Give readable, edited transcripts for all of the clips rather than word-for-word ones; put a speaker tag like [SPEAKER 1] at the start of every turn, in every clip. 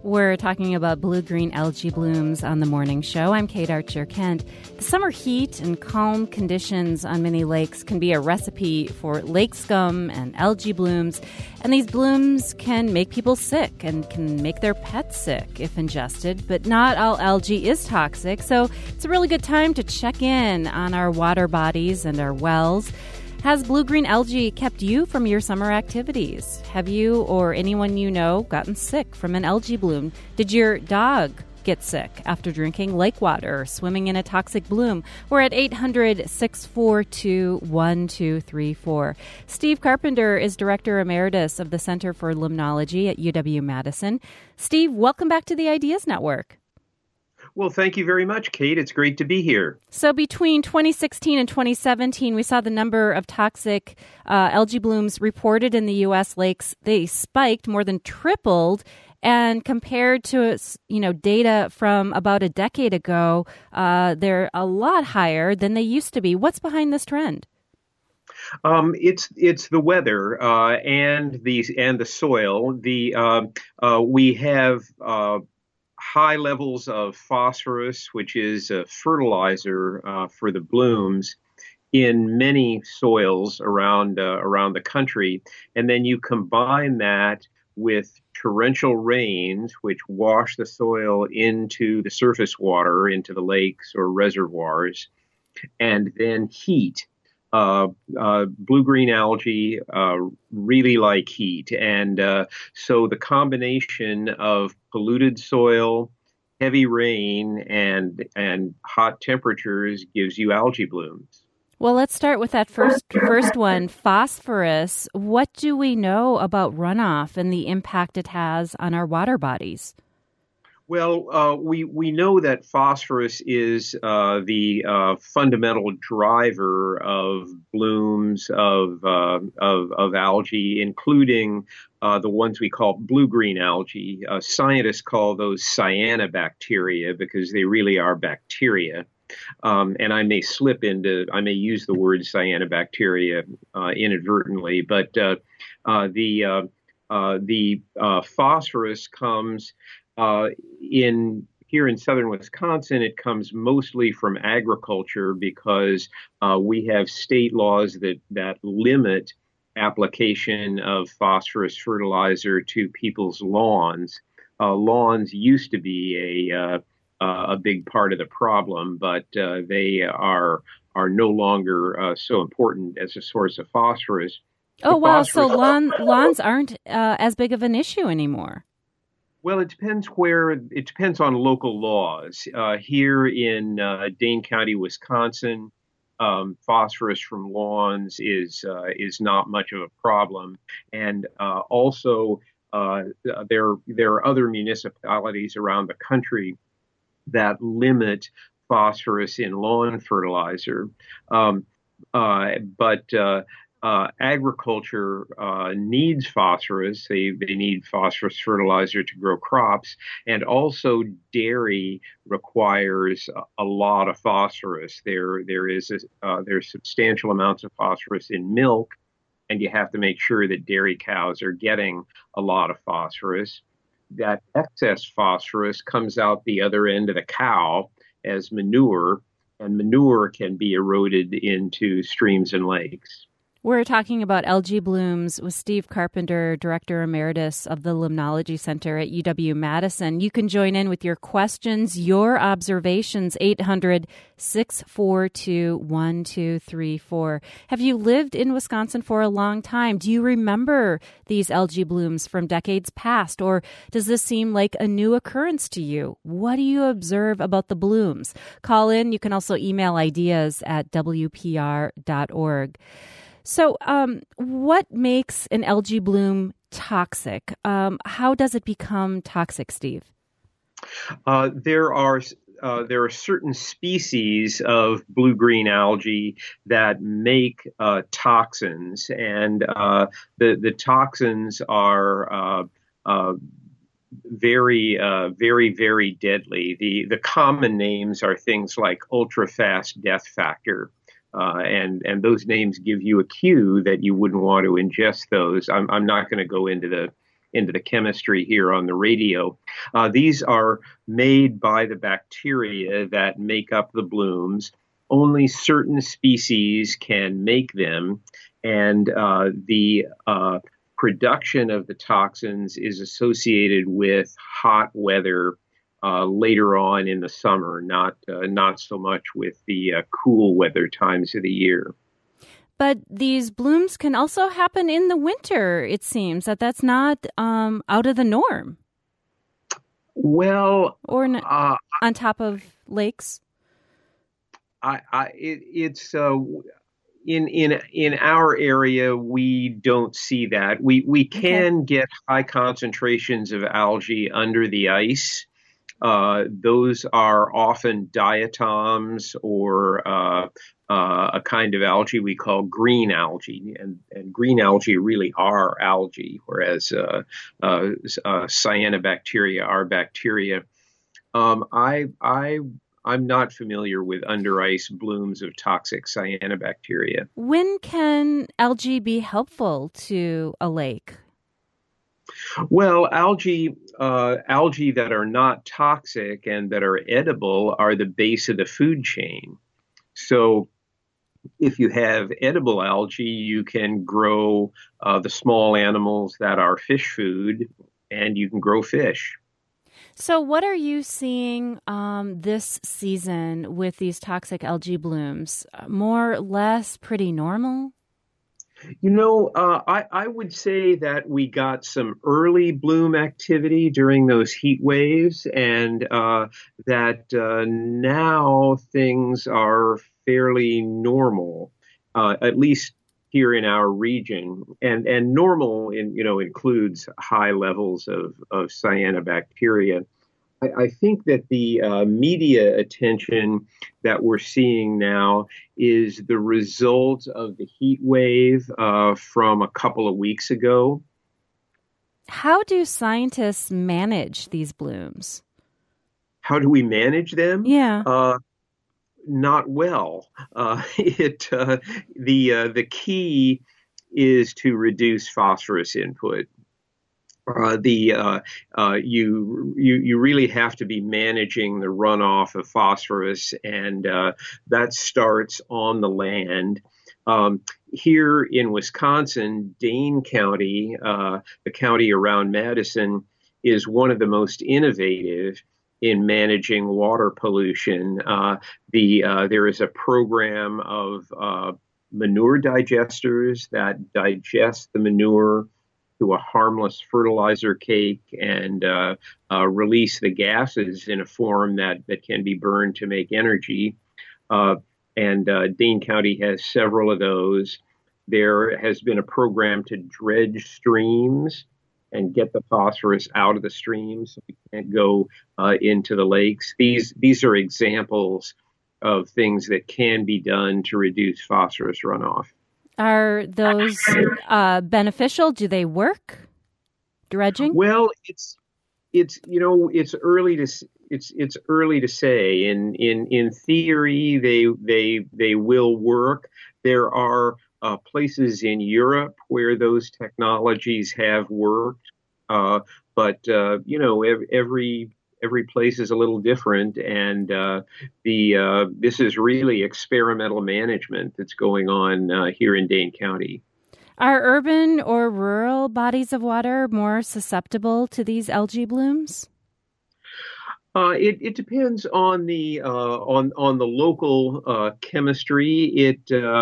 [SPEAKER 1] We're talking about blue-green algae blooms on the morning show. I'm Kate Archer-Kent. The summer heat and calm conditions on many lakes can be a recipe for lake scum and algae blooms. And these blooms can make people sick and can make their pets sick if ingested. But not all algae is toxic, so it's a really good time to check in on our water bodies and our wells. Has blue-green algae kept you from your summer activities? Have you or anyone you know gotten sick from an algae bloom? Did your dog get sick after drinking lake water or swimming in a toxic bloom? We're at 800-642-1234. Steve Carpenter is Director Emeritus of the Center for Limnology at UW-Madison. Steve, welcome back to the Ideas Network.
[SPEAKER 2] Well, thank you very much, Kate. It's great to be here.
[SPEAKER 1] So between 2016 and 2017, we saw the number of toxic algae blooms reported in the U.S. lakes. They spiked, more than tripled. And compared to, data from about a decade ago, they're a lot higher than they used to be. What's behind this trend?
[SPEAKER 2] It's the weather and the soil. We have high levels of phosphorus, which is a fertilizer for the blooms, in many soils around the country, and then you combine that with torrential rains, which wash the soil into the surface water, into the lakes or reservoirs, and then heat. Blue-green algae really like heat. And so the combination of polluted soil, heavy rain, and hot temperatures gives you algae blooms.
[SPEAKER 1] Well, let's start with that first one, phosphorus. What do we know about runoff and the impact it has on our water bodies?
[SPEAKER 2] Well, we know that phosphorus is the fundamental driver of blooms of algae, including the ones we call blue-green algae. Scientists call those cyanobacteria because they really are bacteria. And I may use the word cyanobacteria inadvertently, but the phosphorus comes here in southern Wisconsin. It comes mostly from agriculture because we have state laws that limit application of phosphorus fertilizer to people's lawns. Lawns used to be a big part of the problem, but they are no longer so important as a source of phosphorus.
[SPEAKER 1] Oh, wow. So lawns aren't as big of an issue anymore.
[SPEAKER 2] Well, it depends on local laws. Here in Dane County, Wisconsin, phosphorus from lawns is not much of a problem. And also, there are other municipalities around the country that limit phosphorus in lawn fertilizer. Agriculture needs phosphorus. They need phosphorus fertilizer to grow crops, and also dairy requires a lot of phosphorus. There's substantial amounts of phosphorus in milk, and you have to make sure that dairy cows are getting a lot of phosphorus. That excess phosphorus comes out the other end of the cow as manure, and manure can be eroded into streams and lakes.
[SPEAKER 1] We're talking about algae blooms with Steve Carpenter, Director Emeritus of the Limnology Center at UW-Madison. You can join in with your questions, your observations, 800-642-1234. Have you lived in Wisconsin for a long time? Do you remember these algae blooms from decades past, or does this seem like a new occurrence to you? What do you observe about the blooms? Call in. You can also email ideas at WPR.org. So what makes an algae bloom toxic? How does it become toxic, Steve?
[SPEAKER 2] There are certain species of blue-green algae that make toxins, and the toxins are very, very, very deadly. The common names are things like ultra-fast death factor. And those names give you a cue that you wouldn't want to ingest those. I'm not going to go into into the chemistry here on the radio. These are made by the bacteria that make up the blooms. Only certain species can make them, and the production of the toxins is associated with hot weather later on in the summer, not so much with the cool weather times of the year.
[SPEAKER 1] But these blooms can also happen in the winter, it seems. That's not out of the norm.
[SPEAKER 2] Well,
[SPEAKER 1] or on top of lakes.
[SPEAKER 2] It's in our area we don't see that. We can get high concentrations of algae under the ice. Those are often diatoms or a kind of algae we call green algae, and green algae really are algae, whereas cyanobacteria are bacteria. I'm not familiar with under ice blooms of toxic cyanobacteria.
[SPEAKER 1] When can algae be helpful to a lake?
[SPEAKER 2] Well, algae that are not toxic and that are edible are the base of the food chain. So if you have edible algae, you can grow the small animals that are fish food, and you can grow fish.
[SPEAKER 1] So what are you seeing this season with these toxic algae blooms? More or less pretty normal?
[SPEAKER 2] I would say that we got some early bloom activity during those heat waves, and that now things are fairly normal, at least here in our region. And normal includes high levels of cyanobacteria. I think that the media attention that we're seeing now is the result of the heat wave from a couple of weeks ago.
[SPEAKER 1] How do scientists manage these blooms?
[SPEAKER 2] How do we manage them?
[SPEAKER 1] Yeah.
[SPEAKER 2] Not well. The key is to reduce phosphorus input. You really have to be managing the runoff of phosphorus, and that starts on the land. Here in Wisconsin, Dane County, the county around Madison, is one of the most innovative in managing water pollution. There is a program of manure digesters that digest the manure to a harmless fertilizer cake and release the gases in a form that can be burned to make energy. And Dane County has several of those. There has been a program to dredge streams and get the phosphorus out of the streams so we can't go into the lakes. These are examples of things that can be done to reduce phosphorus runoff.
[SPEAKER 1] Are those beneficial? Do they work? Dredging?
[SPEAKER 2] Well, it's early to say. In theory, they will work. There are places in Europe where those technologies have worked, but every place is a little different, and this is really experimental management that's going on here in Dane County.
[SPEAKER 1] Are urban or rural bodies of water more susceptible to these algae blooms?
[SPEAKER 2] It depends on the local chemistry.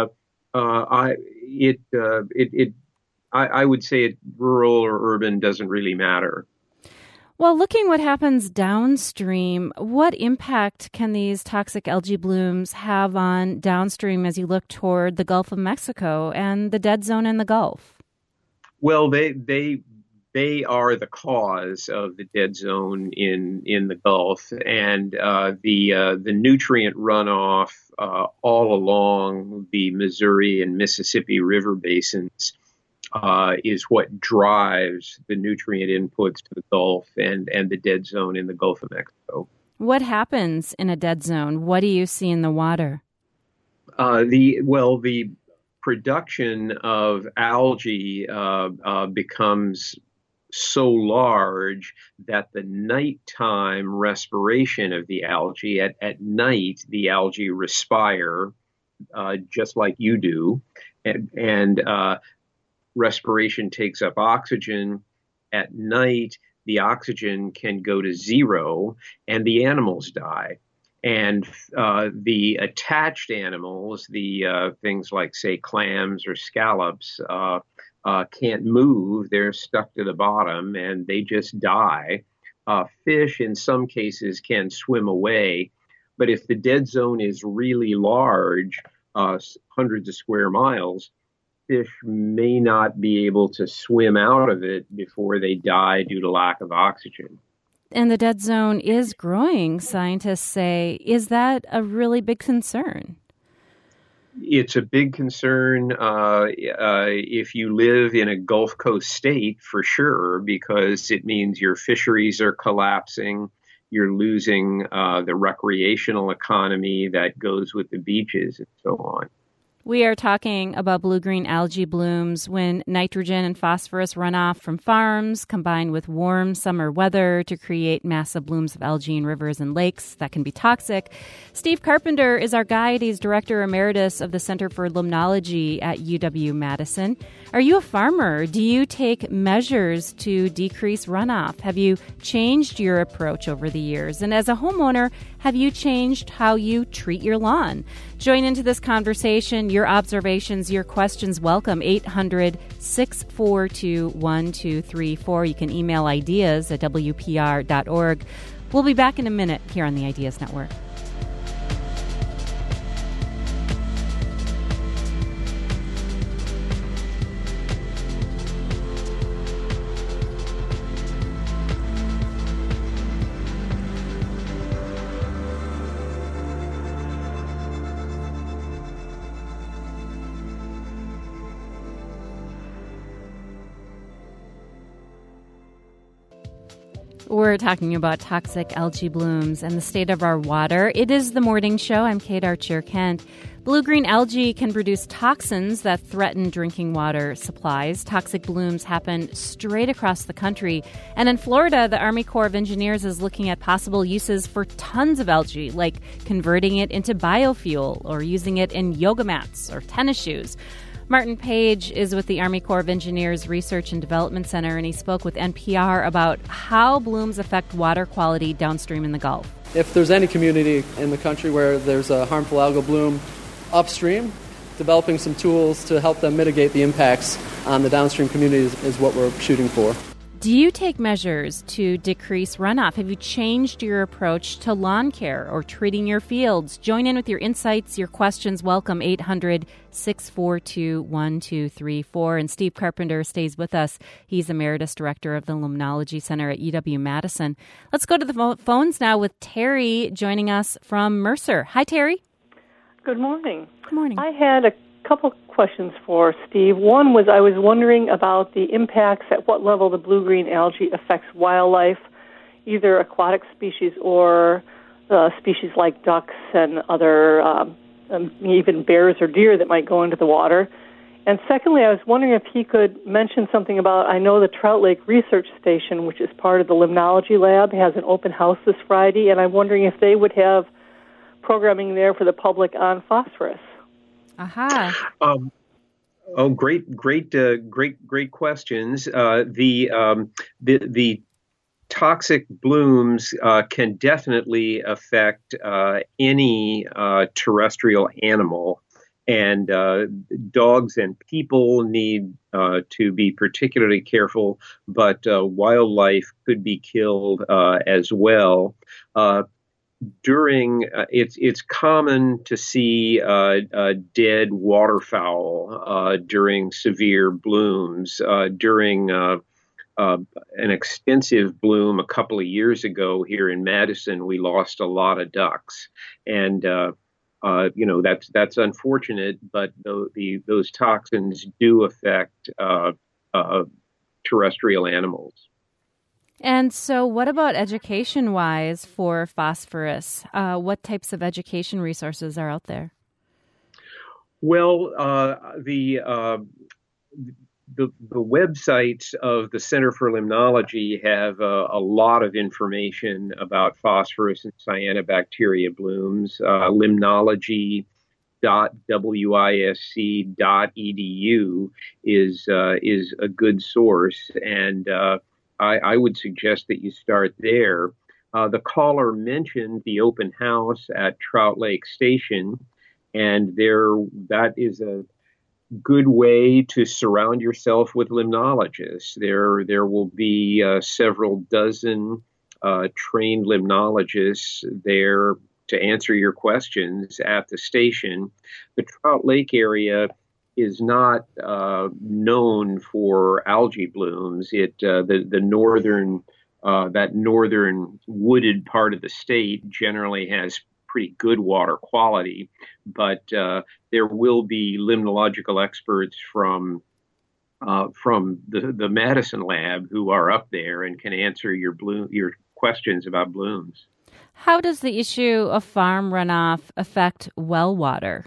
[SPEAKER 2] I would say rural or urban doesn't really matter.
[SPEAKER 1] Well, looking what happens downstream, what impact can these toxic algae blooms have on downstream as you look toward the Gulf of Mexico and the dead zone in the Gulf?
[SPEAKER 2] Well, they are the cause of the dead zone in the Gulf, and the nutrient runoff all along the Missouri and Mississippi River basins is what drives the nutrient inputs to the Gulf and the dead zone in the Gulf of Mexico.
[SPEAKER 1] What happens in a dead zone? What do you see in the water?
[SPEAKER 2] The production of algae becomes so large that the nighttime respiration of the algae, at night, the algae respire just like you do, and respiration takes up oxygen. At night, the oxygen can go to zero and the animals die. And the attached animals, the things like, say, clams or scallops, can't move. They're stuck to the bottom and they just die. Fish, in some cases, can swim away. But if the dead zone is really large, hundreds of square miles, fish may not be able to swim out of it before they die due to lack of oxygen.
[SPEAKER 1] And the dead zone is growing, scientists say. Is that a really big concern?
[SPEAKER 2] It's a big concern if you live in a Gulf Coast state, for sure, because it means your fisheries are collapsing. You're losing the recreational economy that goes with the beaches and so on.
[SPEAKER 1] We are talking about blue-green algae blooms when nitrogen and phosphorus runoff from farms combine with warm summer weather to create massive blooms of algae in rivers and lakes that can be toxic. Steve Carpenter is our guide. He's Director Emeritus of the Center for Limnology at UW-Madison. Are you a farmer? Do you take measures to decrease runoff? Have you changed your approach over the years? And as a homeowner, have you changed how you treat your lawn? Join into this conversation. Your observations, your questions, welcome. 800-642-1234. You can email ideas at WPR.org. We'll be back in a minute here on the Ideas Network. We're talking about toxic algae blooms and the state of our water. It is the morning show. I'm Kate Archer-Kent. Blue-green algae can produce toxins that threaten drinking water supplies. Toxic blooms happen straight across the country. And in Florida, the Army Corps of Engineers is looking at possible uses for tons of algae, like converting it into biofuel or using it in yoga mats or tennis shoes. Martin Page is with the Army Corps of Engineers Research and Development Center, and he spoke with NPR about how blooms affect water quality downstream in the Gulf.
[SPEAKER 3] If there's any community in the country where there's a harmful algal bloom upstream, developing some tools to help them mitigate the impacts on the downstream communities is what we're shooting for.
[SPEAKER 1] Do you take measures to decrease runoff? Have you changed your approach to lawn care or treating your fields? Join in with your insights, your questions. Welcome, 800-642-1234. And Steve Carpenter stays with us. He's Emeritus Director of the Limnology Center at UW-Madison. Let's go to the phones now with Terry joining us from Mercer. Hi, Terry.
[SPEAKER 4] Good morning.
[SPEAKER 1] Good morning.
[SPEAKER 4] I had a couple questions for Steve. One was I was wondering about the impacts at what level the blue-green algae affects wildlife, either aquatic species or species like ducks and other, even bears or deer that might go into the water. And secondly, I was wondering if he could mention something about, I know the Trout Lake Research Station, which is part of the Limnology Lab, has an open house this Friday, and I'm wondering if they would have programming there for the public on phosphorus.
[SPEAKER 1] Aha.
[SPEAKER 2] Great questions. The toxic blooms can definitely affect any terrestrial animal, and dogs and people need to be particularly careful, but wildlife could be killed as well. It's common to see dead waterfowl during severe blooms. During an extensive bloom a couple of years ago here in Madison, we lost a lot of ducks, and that's unfortunate. But those toxins do affect terrestrial animals.
[SPEAKER 1] And so what about education-wise for phosphorus? What types of education resources are out there?
[SPEAKER 2] Well, the websites of the Center for Limnology have a lot of information about phosphorus and cyanobacteria blooms. Limnology.wisc.edu is a good source, and I would suggest that you start there. The caller mentioned the open house at Trout Lake Station, and that is a good way to surround yourself with limnologists. There will be several dozen trained limnologists there to answer your questions at the station. The Trout Lake area is not known for algae blooms. The northern that northern wooded part of the state generally has pretty good water quality, but there will be limnological experts from the Madison lab who are up there and can answer your questions about blooms.
[SPEAKER 1] How does the issue of farm runoff affect well water?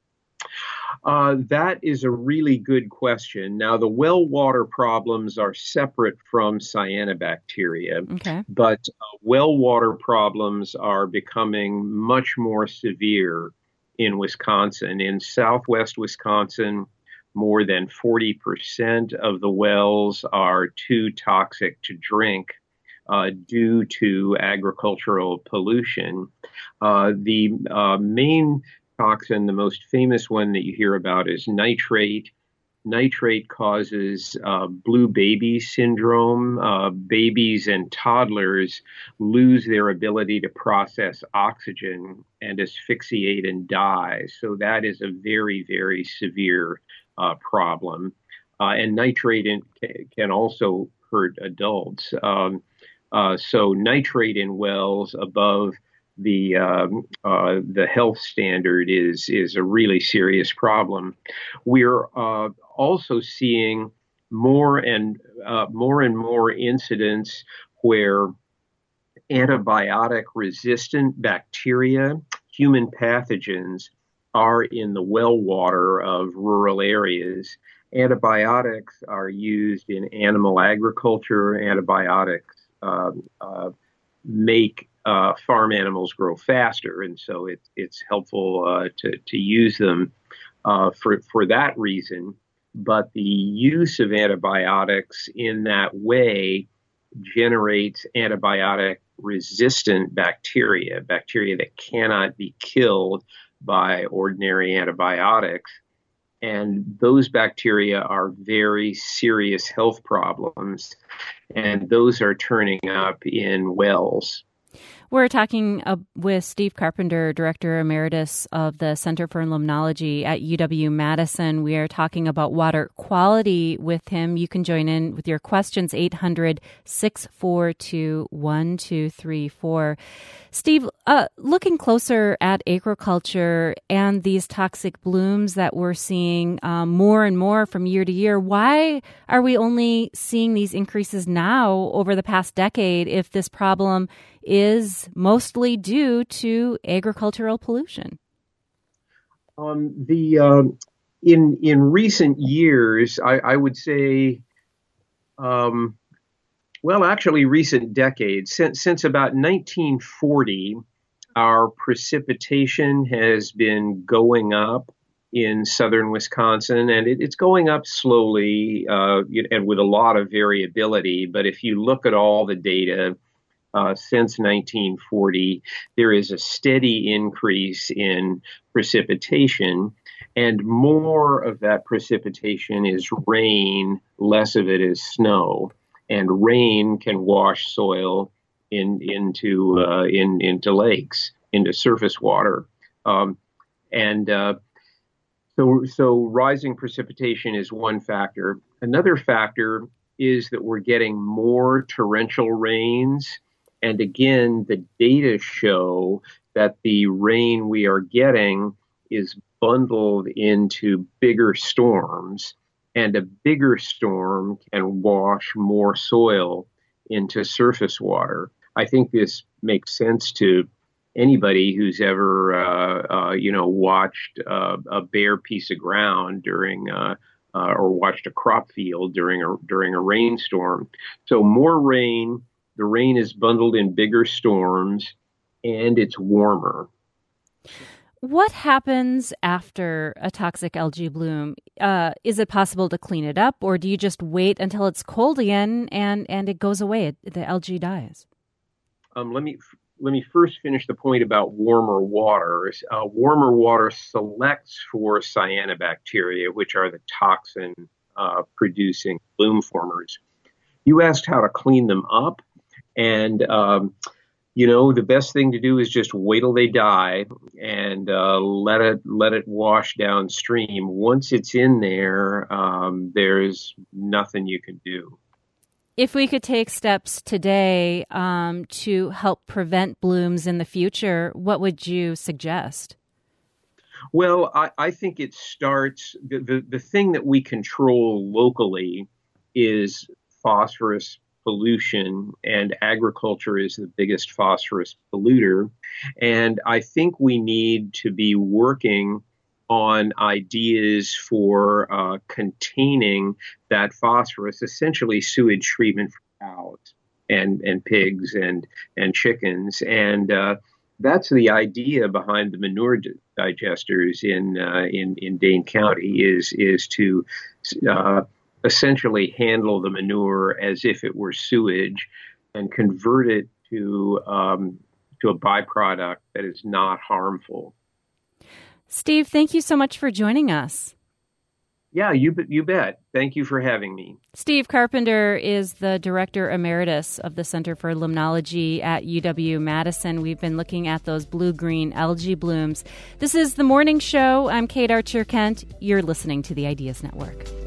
[SPEAKER 2] That is a really good question. Now, the well water problems are separate from cyanobacteria,
[SPEAKER 1] okay,
[SPEAKER 2] but well water problems are becoming much more severe in Wisconsin. In southwest Wisconsin, more than 40% of the wells are too toxic to drink due to agricultural pollution. The main toxin, the most famous one that you hear about, is nitrate. Nitrate causes blue baby syndrome. Babies and toddlers lose their ability to process oxygen and asphyxiate and die. So that is a very, very severe problem. And nitrate can also hurt adults. So nitrate in wells above the health standard is a really serious problem. We're also seeing more and more incidents where antibiotic resistant bacteria, human pathogens, are in the well water of rural areas. Antibiotics are used in animal agriculture. Antibiotics make farm animals grow faster, and so it's helpful to use them for that reason. But the use of antibiotics in that way generates antibiotic-resistant bacteria that cannot be killed by ordinary antibiotics. And those bacteria are very serious health problems, and those are turning up in wells.
[SPEAKER 1] We're talking with Steve Carpenter, Director Emeritus of the Center for Limnology at UW-Madison. We are talking about water quality with him. You can join in with your questions, 800-642-1234. Steve, looking closer at agriculture and these toxic blooms that we're seeing more and more from year to year, why are we only seeing these increases now over the past decade if this problem is mostly due to agricultural pollution?
[SPEAKER 2] In recent years, I would say, actually recent decades, since about 1940, our precipitation has been going up in southern Wisconsin, and it's going up slowly and with a lot of variability. But if you look at all the data, since 1940, there is a steady increase in precipitation, and more of that precipitation is rain, less of it is snow. And rain can wash soil into lakes, into surface water, so rising precipitation is one factor. Another factor is that we're getting more torrential rains. And again, the data show that the rain we are getting is bundled into bigger storms, and a bigger storm can wash more soil into surface water. I think this makes sense to anybody who's ever, watched a bare piece of ground during or watched a crop field during a rainstorm. So more rain, the rain is bundled in bigger storms, and it's warmer.
[SPEAKER 1] What happens after a toxic algae bloom? Is it possible to clean it up, or do you just wait until it's cold again and it goes away? The algae dies.
[SPEAKER 2] Let me first finish the point about warmer water. Warmer water selects for cyanobacteria, which are the toxin producing bloom formers. You asked how to clean them up, and the best thing to do is just wait till they die and let it wash downstream. Once it's in there, there's nothing you can do.
[SPEAKER 1] If we could take steps today to help prevent blooms in the future, what would you suggest?
[SPEAKER 2] Well, I think it starts, the thing that we control locally is phosphorus pollution, and agriculture is the biggest phosphorus polluter. And I think we need to be working on ideas for containing that phosphorus, essentially sewage treatment for cows and pigs and chickens. And that's the idea behind the manure digesters in Dane County is to essentially handle the manure as if it were sewage and convert it to a byproduct that is not harmful.
[SPEAKER 1] Steve, thank you so much for joining us.
[SPEAKER 2] Yeah, you bet. Thank you for having me.
[SPEAKER 1] Steve Carpenter is the Director Emeritus of the Center for Limnology at UW-Madison. We've been looking at those blue-green algae blooms. This is The Morning Show. I'm Kate Archer-Kent. You're listening to the Ideas Network.